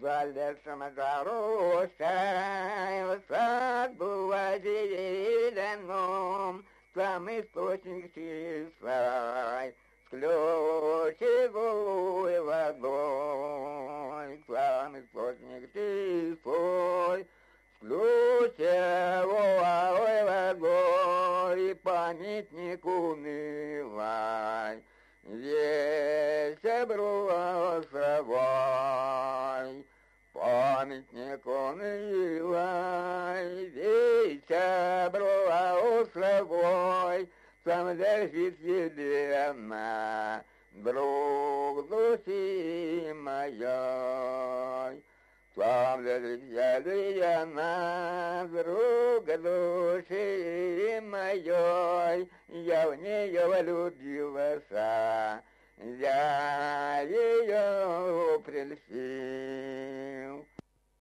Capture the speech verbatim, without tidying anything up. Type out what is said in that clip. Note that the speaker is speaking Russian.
За лесом заросшая, сад был зеленым, там источник чистой, с ключевой водой, там источник чистой, с ключевой водой, памятник унылой, весь бросовой. Памятник унылой, весь бросовой, сам лежит Елена, друг души моей. Сам лежит Елена, друг души моей, я в нее влюбился, я ее прельстил.